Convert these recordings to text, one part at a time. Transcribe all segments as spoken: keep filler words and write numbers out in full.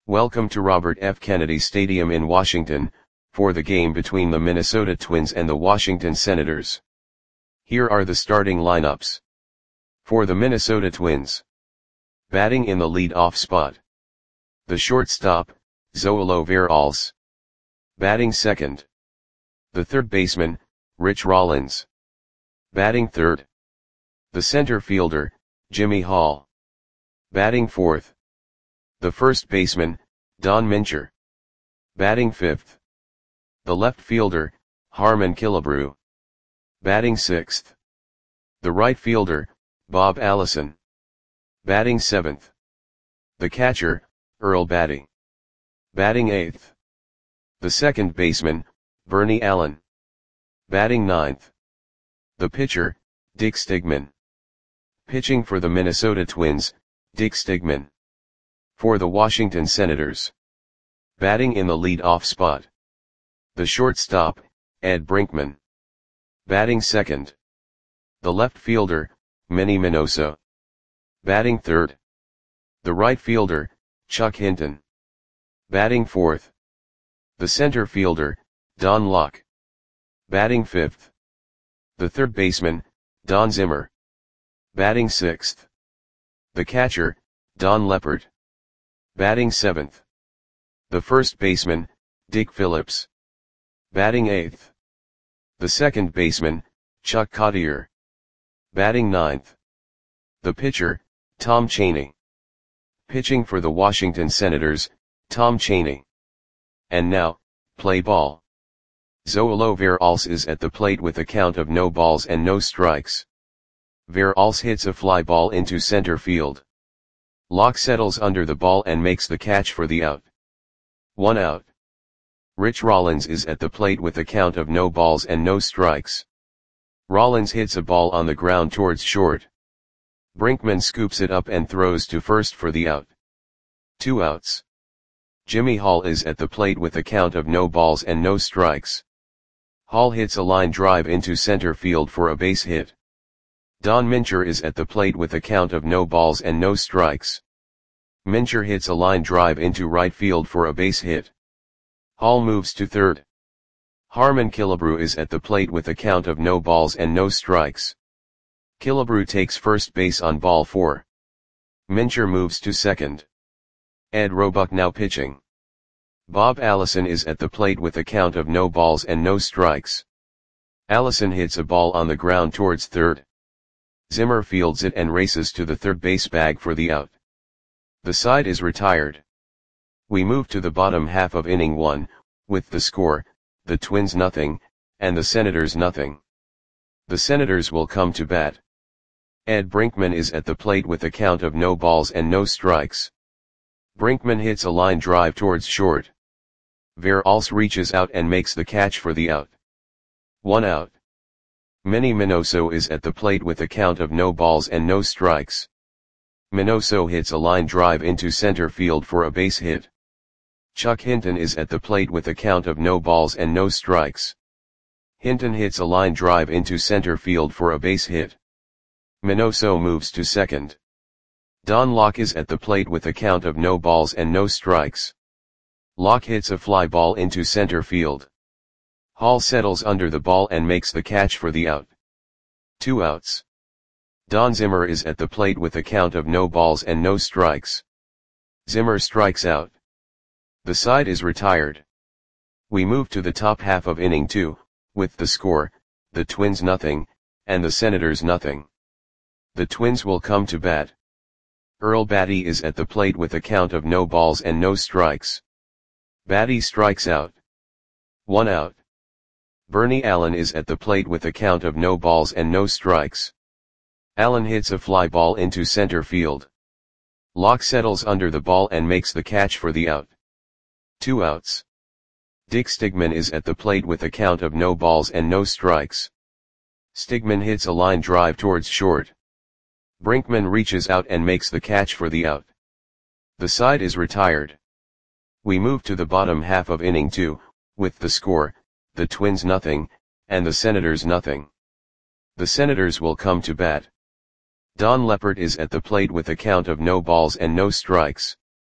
Welcome to Robert F. Kennedy Stadium in Washington, for the game between the Minnesota Twins and the Washington Senators. Here are the starting lineups. For the Minnesota Twins. Batting in the lead-off spot. The shortstop, Zoilo Veralce. Batting second. The third baseman, Rich Rollins. Batting third. The center fielder, Jimmy Hall. Batting fourth. The first baseman, Don Mincher. Batting fifth. The left fielder, Harmon Killebrew. Batting sixth. The right fielder, Bob Allison. Batting seventh. The catcher, Earl Battey. Batting eighth. The second baseman, Bernie Allen. Batting ninth. The pitcher, Dick Stigman. Pitching for the Minnesota Twins, Dick Stigman. For the Washington Senators. Batting in the lead-off spot. The shortstop, Ed Brinkman. Batting second. The left fielder, Manny Minoso. Batting third. The right fielder, Chuck Hinton. Batting fourth. The center fielder, Don Locke. Batting fifth. The third baseman, Don Zimmer. Batting sixth. The catcher, Don Leppert. Batting seventh. The first baseman, Dick Phillips. Batting eighth. The second baseman, Chuck Cottier. Batting ninth. The pitcher, Tom Cheney. Pitching for the Washington Senators, Tom Cheney. And now, play ball. Zoilo Veralce is at the plate with a count of no balls and no strikes. Veralce hits a fly ball into center field. Locke settles under the ball and makes the catch for the out. One out. Rich Rollins is at the plate with a count of no balls and no strikes. Rollins hits a ball on the ground towards short. Brinkman scoops it up and throws to first for the out. Two outs. Jimmy Hall is at the plate with a count of no balls and no strikes. Hall hits a line drive into center field for a base hit. Don Mincher is at the plate with a count of no balls and no strikes. Mincher hits a line drive into right field for a base hit. Hall moves to third. Harmon Killebrew is at the plate with a count of no balls and no strikes. Killebrew takes first base on ball four. Mincher moves to second. Ed Roebuck now pitching. Bob Allison is at the plate with a count of no balls and no strikes. Allison hits a ball on the ground towards third. Zimmer fields it and races to the third base bag for the out. The side is retired. We move to the bottom half of inning one, with the score, the Twins nothing, and the Senators nothing. The Senators will come to bat. Ed Brinkman is at the plate with a count of no balls and no strikes. Brinkman hits a line drive towards short. Veralce reaches out and makes the catch for the out. One out. Manny Minoso is at the plate with a count of no balls and no strikes. Minoso hits a line drive into center field for a base hit. Chuck Hinton is at the plate with a count of no balls and no strikes. Hinton hits a line drive into center field for a base hit. Minoso moves to second. Don Locke is at the plate with a count of no balls and no strikes. Locke hits a fly ball into center field. Hall settles under the ball and makes the catch for the out. Two outs. Don Zimmer is at the plate with a count of no balls and no strikes. Zimmer strikes out. The side is retired. We move to the top half of inning two, with the score, the Twins nothing, and the Senators nothing. The Twins will come to bat. Earl Battey is at the plate with a count of no balls and no strikes. Battey strikes out. One out. Bernie Allen is at the plate with a count of no balls and no strikes. Allen hits a fly ball into center field. Locke settles under the ball and makes the catch for the out. Two outs. Dick Stigman is at the plate with a count of no balls and no strikes. Stigman hits a line drive towards short. Brinkman reaches out and makes the catch for the out. The side is retired. We move to the bottom half of inning two, with the score, the Twins nothing, and the Senators nothing. The Senators will come to bat. Don Leppert is at the plate with a count of no balls and no strikes.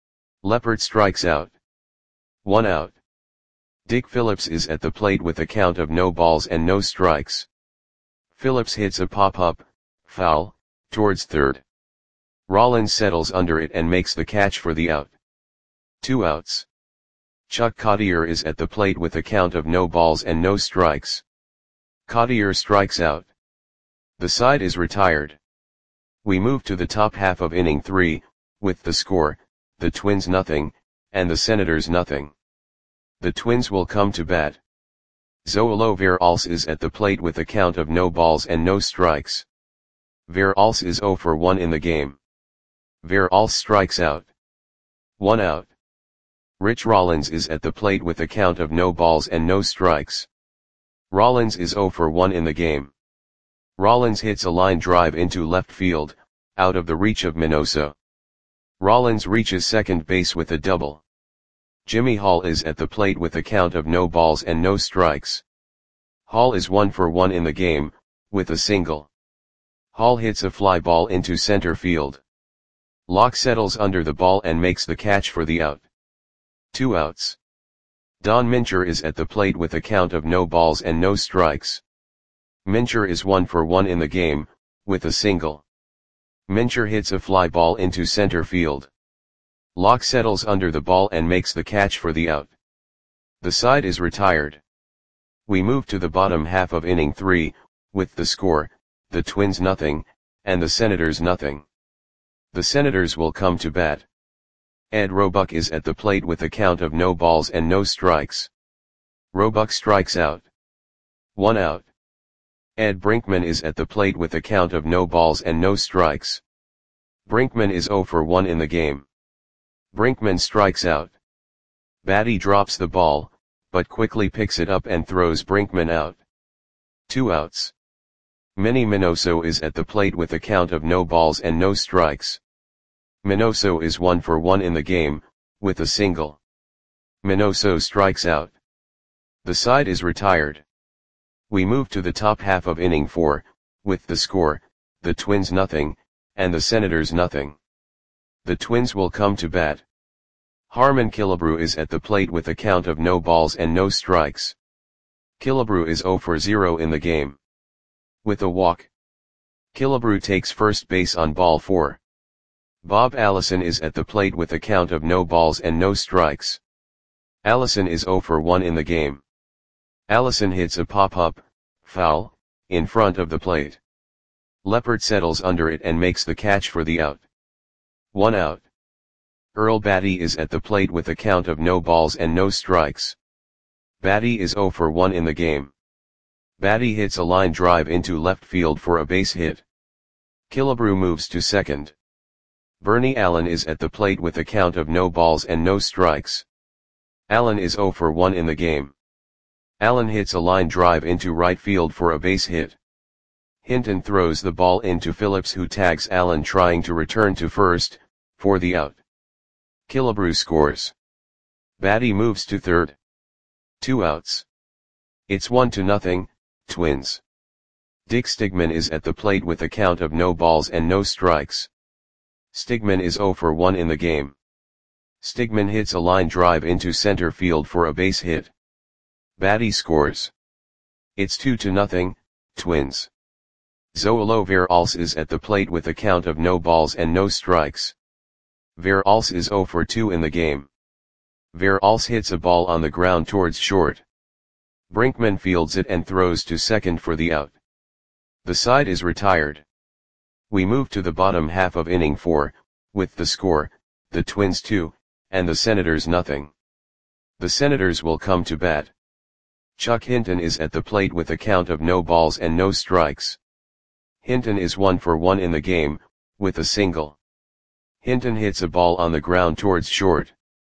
Leppert strikes out. One out. Dick Phillips is at the plate with a count of no balls and no strikes. Phillips hits a pop-up, foul, towards third. Rollins settles under it and makes the catch for the out. Two outs. Chuck Cottier is at the plate with a count of no balls and no strikes. Cottier strikes out. The side is retired. We move to the top half of inning three, with the score, the Twins nothing, and the Senators nothing. The Twins will come to bat. Zoilo Veralce is at the plate with a count of no balls and no strikes. Veralce is oh for one in the game. Veralce strikes out. One out. Rich Rollins is at the plate with a count of no balls and no strikes. Rollins is oh for one in the game. Rollins hits a line drive into left field, out of the reach of Minoso. Rollins reaches second base with a double. Jimmy Hall is at the plate with a count of no balls and no strikes. Hall is one for one in the game, with a single. Hall hits a fly ball into center field. Locke settles under the ball and makes the catch for the out. Two outs. Don Mincher is at the plate with a count of no balls and no strikes. Mincher is one for one in the game, with a single. Mincher hits a fly ball into center field. Locke settles under the ball and makes the catch for the out. The side is retired. We move to the bottom half of inning three, with the score, the Twins nothing, and the Senators nothing. The Senators will come to bat. Ed Roebuck is at the plate with a count of no balls and no strikes. Roebuck strikes out. One out. Ed Brinkman is at the plate with a count of no balls and no strikes. Brinkman is oh for one in the game. Brinkman strikes out. Batty drops the ball, but quickly picks it up and throws Brinkman out. Two outs. Minnie Minoso is at the plate with a count of no balls and no strikes. Minoso is one for one in the game, with a single. Minoso strikes out. The side is retired. We move to the top half of inning four, with the score, the Twins nothing, and the Senators nothing. The Twins will come to bat. Harmon Killebrew is at the plate with a count of no balls and no strikes. Killebrew is oh for zero in the game. With a walk. Killebrew takes first base on ball four. Bob Allison is at the plate with a count of no balls and no strikes. Allison is oh for one in the game. Allison hits a pop-up, foul, in front of the plate. Leppert settles under it and makes the catch for the out. One out. Earl Batty is at the plate with a count of no balls and no strikes. Batty is oh for one in the game. Batty hits a line drive into left field for a base hit. Killebrew moves to second. Bernie Allen is at the plate with a count of no balls and no strikes. Allen is oh for one in the game. Allen hits a line drive into right field for a base hit. Hinton throws the ball into Phillips, who tags Allen trying to return to first, for the out. Killebrew scores. Batty moves to third. Two outs. It's one to nothing, Twins. Dick Stigman is at the plate with a count of no balls and no strikes. Stigman is oh for one in the game. Stigman hits a line drive into center field for a base hit. Batty scores. It's two to nothing, Twins. Zoilo Veralce is at the plate with a count of no balls and no strikes. Veralce is oh for two in the game. Veralce hits a ball on the ground towards short. Brinkman fields it and throws to second for the out. The side is retired. We move to the bottom half of inning four, with the score, the Twins two, and the Senators nothing. The Senators will come to bat. Chuck Hinton is at the plate with a count of no balls and no strikes. Hinton is one for one in the game, with a single. Hinton hits a ball on the ground towards short.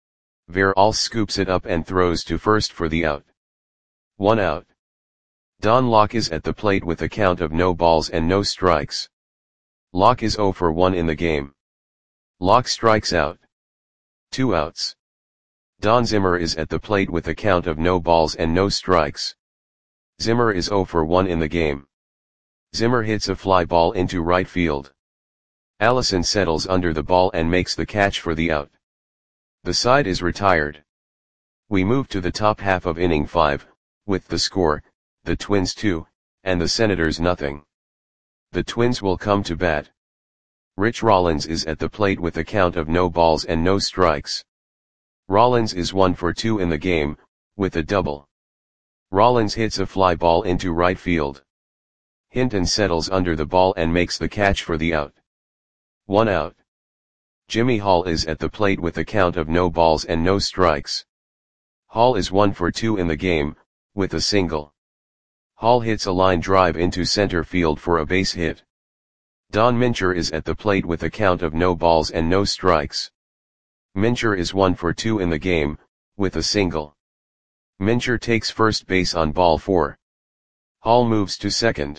Veralce scoops it up and throws to first for the out. One out. Don Locke is at the plate with a count of no balls and no strikes. Locke is oh for one in the game. Locke strikes out. Two outs. Don Zimmer is at the plate with a count of no balls and no strikes. Zimmer is oh for one in the game. Zimmer hits a fly ball into right field. Allison settles under the ball and makes the catch for the out. The side is retired. We move to the top half of inning five, with the score, the Twins two, and the Senators nothing. The Twins will come to bat. Rich Rollins is at the plate with a count of no balls and no strikes. Rollins is one for two in the game, with a double. Rollins hits a fly ball into right field. Hinton settles under the ball and makes the catch for the out. One out. Jimmy Hall is at the plate with a count of no balls and no strikes. Hall is one for two in the game, with a single. Hall hits a line drive into center field for a base hit. Don Mincher is at the plate with a count of no balls and no strikes. Mincher is one for two in the game, with a single. Mincher takes first base on ball four. Hall moves to second.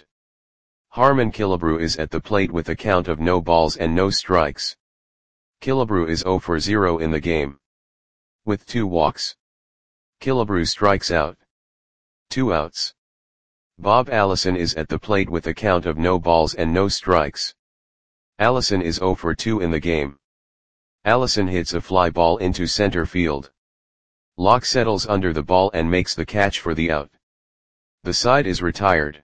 Harmon Killebrew is at the plate with a count of no balls and no strikes. Killebrew is zero for zero in the game, with two walks. Killebrew strikes out. Two outs. Bob Allison is at the plate with a count of no balls and no strikes. Allison is zero for two in the game. Allison hits a fly ball into center field. Locke settles under the ball and makes the catch for the out. The side is retired.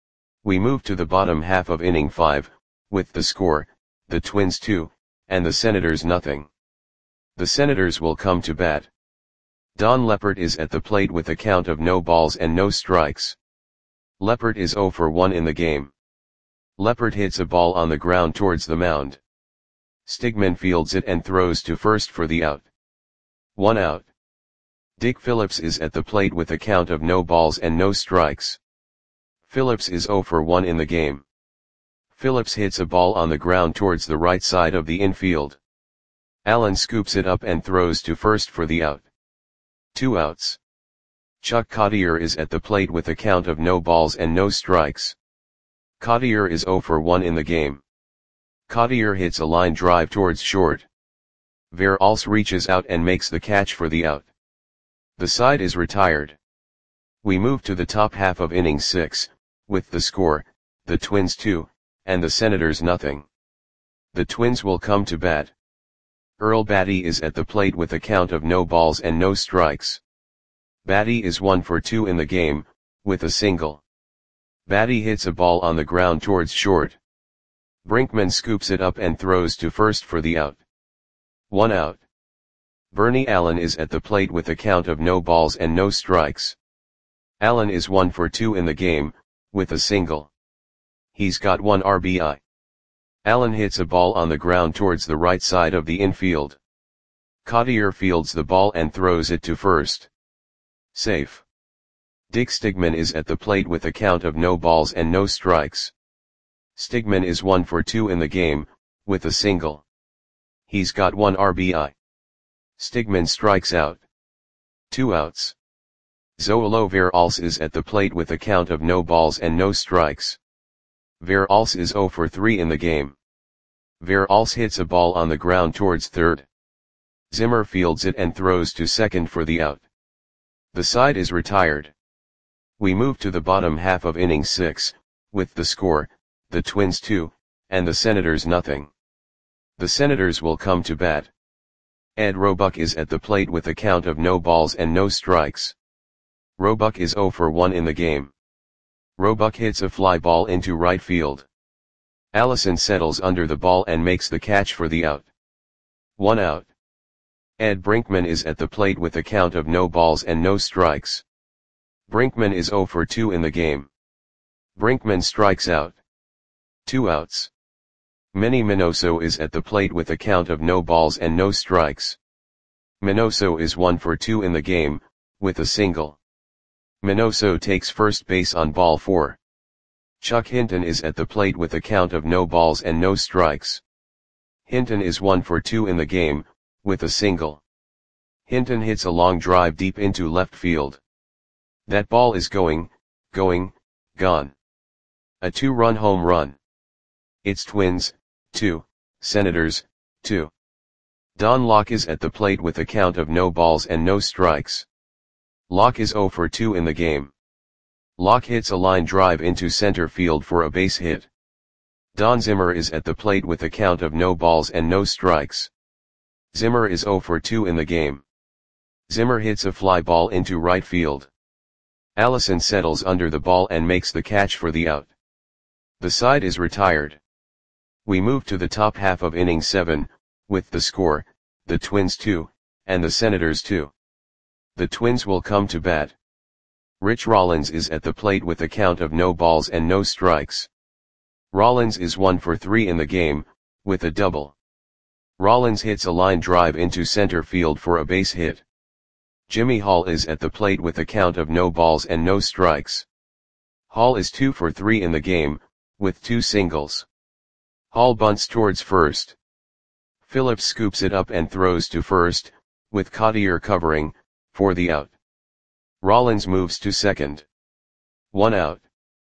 We move to the bottom half of inning five, with the score, the Twins two, and the Senators nothing. The Senators will come to bat. Don Leppert is at the plate with a count of no balls and no strikes. Leppert is zero for one in the game. Leppert hits a ball on the ground towards the mound. Stigman fields it and throws to first for the out. One out. Dick Phillips is at the plate with a count of no balls and no strikes. Phillips is zero for one in the game. Phillips hits a ball on the ground towards the right side of the infield. Allen scoops it up and throws to first for the out. Two outs. Chuck Cottier is at the plate with a count of no balls and no strikes. Cottier is zero for one in the game. Cottier hits a line drive towards short. Veralce reaches out and makes the catch for the out. The side is retired. We move to the top half of inning six, with the score, the Twins two, and the Senators nothing. The Twins will come to bat. Earl Batty is at the plate with a count of no balls and no strikes. Batty is one for two in the game, with a single. Batty hits a ball on the ground towards short. Brinkman scoops it up and throws to first for the out. One out. Bernie Allen is at the plate with a count of no balls and no strikes. Allen is one for two in the game, with a single. He's got one R B I. Allen hits a ball on the ground towards the right side of the infield. Cottier fields the ball and throws it to first. Safe. Dick Stigman is at the plate with a count of no balls and no strikes. Stigman is one for two in the game, with a single. He's got one R B I. Stigman strikes out. Two outs. Zoilo Veralce is at the plate with a count of no balls and no strikes. Veralce is zero for three in the game. Veralce hits a ball on the ground towards third. Zimmer fields it and throws to second for the out. The side is retired. We move to the bottom half of inning six, with the score, the Twins two, and the Senators nothing. The Senators will come to bat. Ed Roebuck is at the plate with a count of no balls and no strikes. Roebuck is zero for one in the game. Roebuck hits a fly ball into right field. Allison settles under the ball and makes the catch for the out. One out. Ed Brinkman is at the plate with a count of no balls and no strikes. Brinkman is zero for two in the game. Brinkman strikes out. Two outs. Manny Minoso is at the plate with a count of no balls and no strikes. Minoso is one for two in the game, with a single. Minoso takes first base on ball four. Chuck Hinton is at the plate with a count of no balls and no strikes. Hinton is one for two in the game, with a single. Hinton hits a long drive deep into left field. That ball is going, going, gone. A two-run home run. It's Twins, two, Senators, two. Don Locke is at the plate with a count of no balls and no strikes. Locke is zero for two in the game. Locke hits a line drive into center field for a base hit. Don Zimmer is at the plate with a count of no balls and no strikes. Zimmer is zero for two in the game. Zimmer hits a fly ball into right field. Allison settles under the ball and makes the catch for the out. The side is retired. We move to the top half of inning seven, with the score, the Twins two, and the Senators two. The Twins will come to bat. Rich Rollins is at the plate with a count of no balls and no strikes. Rollins is one for three in the game, with a double. Rollins hits a line drive into center field for a base hit. Jimmy Hall is at the plate with a count of no balls and no strikes. Hall is two for three in the game, with two singles. Hall bunts towards first. Phillips scoops it up and throws to first, with Cottier covering, for the out. Rollins moves to second. One out.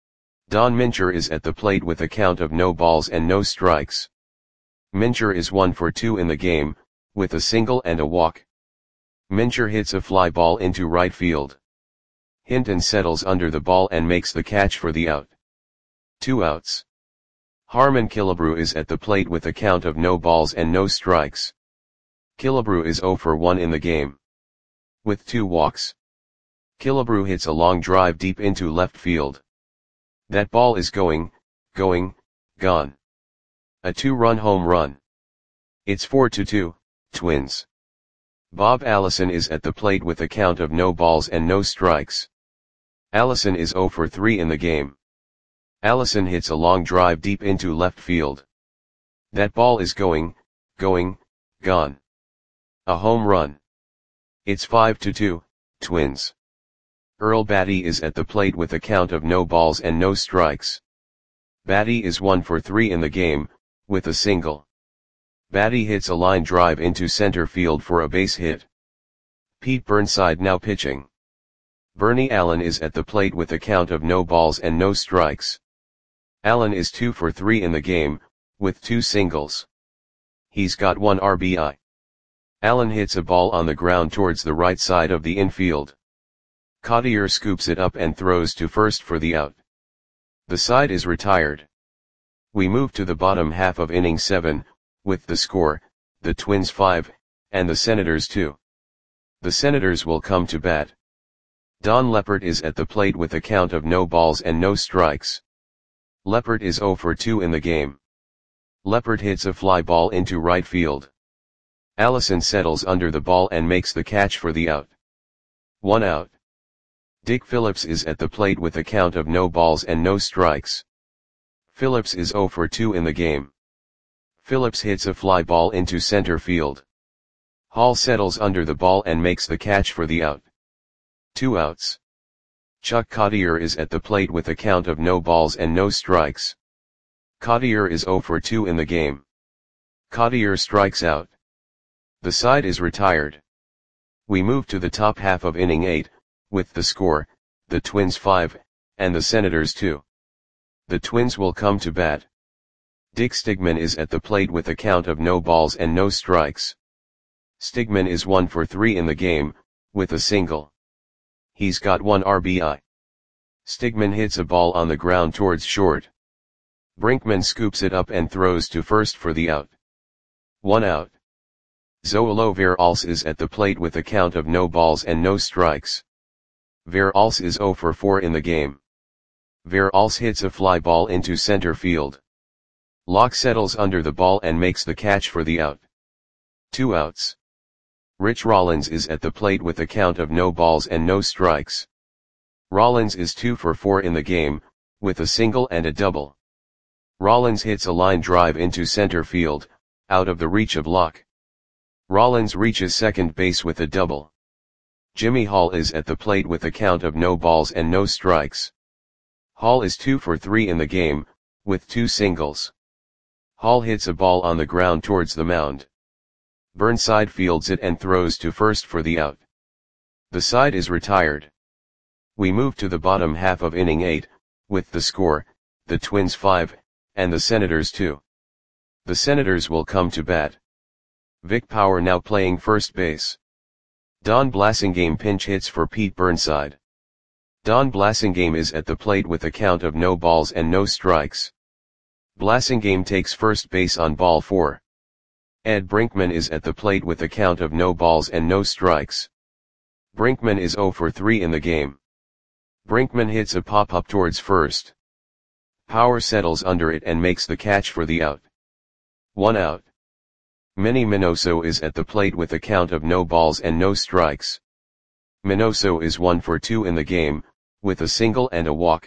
Don Mincher is at the plate with a count of no balls and no strikes. Mincher is one for two in the game, with a single and a walk. Mincher hits a fly ball into right field. Hinton settles under the ball and makes the catch for the out. Two outs. Harmon Killebrew is at the plate with a count of no balls and no strikes. Killebrew is zero for one in the game. With two walks. Killebrew hits a long drive deep into left field. That ball is going, going, gone. A two-run home run. It's four to two, Twins. Bob Allison is at the plate with a count of no balls and no strikes. Allison is zero for three in the game. Allison hits a long drive deep into left field. That ball is going, going, gone. A home run. It's five to two, Twins. Earl Batty is at the plate with a count of no balls and no strikes. Batty is one for three in the game, with a single. Batty hits a line drive into center field for a base hit. Pete Burnside now pitching. Bernie Allen is at the plate with a count of no balls and no strikes. Allen is two for three in the game, with two singles. He's got one R B I. Allen hits a ball on the ground towards the right side of the infield. Cottier scoops it up and throws to first for the out. The side is retired. We move to the bottom half of inning seven, with the score, the Twins five, and the Senators two. The Senators will come to bat. Don Leppert is at the plate with a count of no balls and no strikes. Leppert is zero for two in the game. Leppert hits a fly ball into right field. Allison settles under the ball and makes the catch for the out. One out. Dick Phillips is at the plate with a count of no balls and no strikes. Phillips is zero for two in the game. Phillips hits a fly ball into center field. Hall settles under the ball and makes the catch for the out. Two outs. Chuck Cottier is at the plate with a count of no balls and no strikes. Cottier is zero for two in the game. Cottier strikes out. The side is retired. We move to the top half of inning eight, with the score, the Twins five, and the Senators two. The Twins will come to bat. Dick Stigman is at the plate with a count of no balls and no strikes. Stigman is one for three in the game, with a single. He's got one R B I. Stigman hits a ball on the ground towards short. Brinkman scoops it up and throws to first for the out. One out. Zoilo Veralce is at the plate with a count of no balls and no strikes. Veralce is zero for four in the game. Veralce hits a fly ball into center field. Locke settles under the ball and makes the catch for the out. Two outs. Rich Rollins is at the plate with a count of no balls and no strikes. Rollins is two for four in the game, with a single and a double. Rollins hits a line drive into center field, out of the reach of Locke. Rollins reaches second base with a double. Jimmy Hall is at the plate with a count of no balls and no strikes. Hall is two for three in the game, with two singles. Hall hits a ball on the ground towards the mound. Burnside fields it and throws to first for the out. The side is retired. We move to the bottom half of inning eight, with the score, the Twins five, and the Senators two. The Senators will come to bat. Vic Power now playing first base. Don Blasingame pinch hits for Pete Burnside. Don Blasingame is at the plate with a count of no balls and no strikes. Blasingame takes first base on ball four. Ed Brinkman is at the plate with a count of no balls and no strikes. Brinkman is zero for three in the game. Brinkman hits a pop-up towards first. Power settles under it and makes the catch for the out. One out. Minnie Minoso is at the plate with a count of no balls and no strikes. Minoso is one for two in the game, with a single and a walk.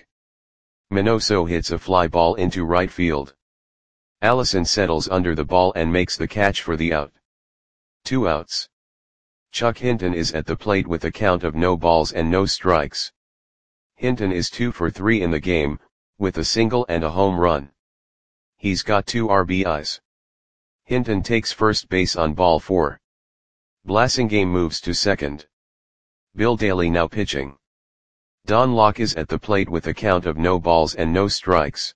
Minoso hits a fly ball into right field. Allison settles under the ball and makes the catch for the out. Two outs. Chuck Hinton is at the plate with a count of no balls and no strikes. Hinton is two for three in the game, with a single and a home run. He's got two R B Is. Hinton takes first base on ball four. Blasingame moves to second. Bill Daly now pitching. Don Locke is at the plate with a count of no balls and no strikes.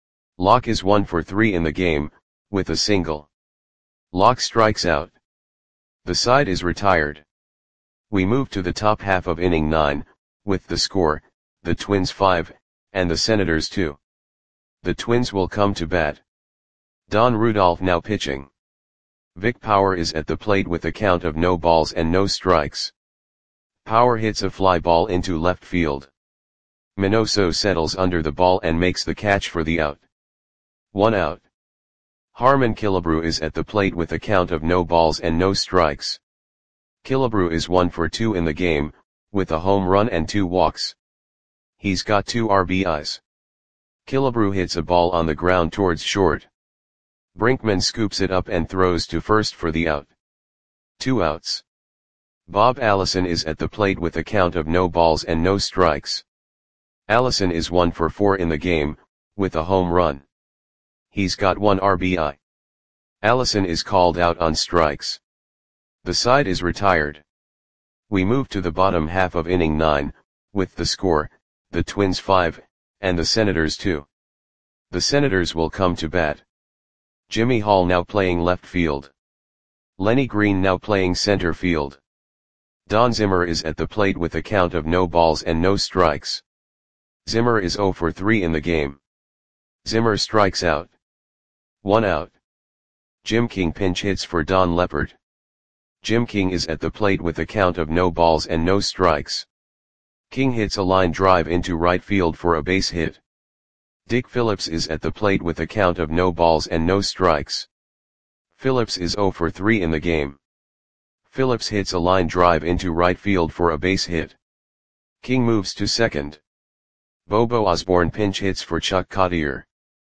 Locke is one for three in the game, with a single. Locke strikes out. The side is retired. We move to the top half of inning nine, with the score, the Twins five, and the Senators two. The Twins will come to bat. Don Rudolph now pitching. Vic Power is at the plate with a count of no balls and no strikes. Power hits a fly ball into left field. Minoso settles under the ball and makes the catch for the out. One out. Harmon Killebrew is at the plate with a count of no balls and no strikes. Killebrew is one for two in the game, with a home run and two walks. He's got two R B Is. Killebrew hits a ball on the ground towards short. Brinkman scoops it up and throws to first for the out. Two outs. Bob Allison is at the plate with a count of no balls and no strikes. Allison is one for four in the game, with a home run. He's got one R B I. Allison is called out on strikes. The side is retired. We move to the bottom half of inning nine, with the score, the Twins five, and the Senators two. The Senators will come to bat. Jimmy Hall now playing left field. Lenny Green now playing center field. Don Zimmer is at the plate with a count of no balls and no strikes. Zimmer is zero for three in the game. Zimmer strikes out. One out. Jim King pinch hits for Don Leppert. Jim King is at the plate with a count of no balls and no strikes. King hits a line drive into right field for a base hit. Dick Phillips is at the plate with a count of no balls and no strikes. Phillips is zero for three in the game. Phillips hits a line drive into right field for a base hit. King moves to second. Bobo Osborne pinch hits for Chuck Cottier.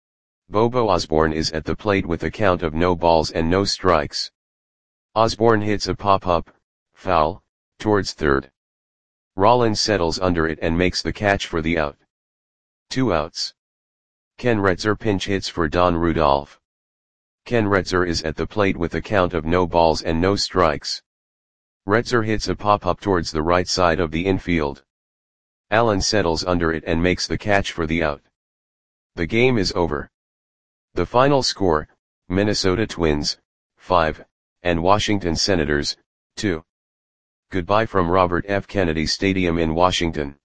Bobo Osborne is at the plate with a count of no balls and no strikes. Osborne hits a pop-up, foul, towards third. Rollins settles under it and makes the catch for the out. Two outs. Ken Retzer pinch hits for Don Rudolph. Ken Retzer is at the plate with a count of no balls and no strikes. Retzer hits a pop-up towards the right side of the infield. Allen settles under it and makes the catch for the out. The game is over. The final score, Minnesota Twins, five, and Washington Senators, two. Goodbye from Robert F. Kennedy Stadium in Washington.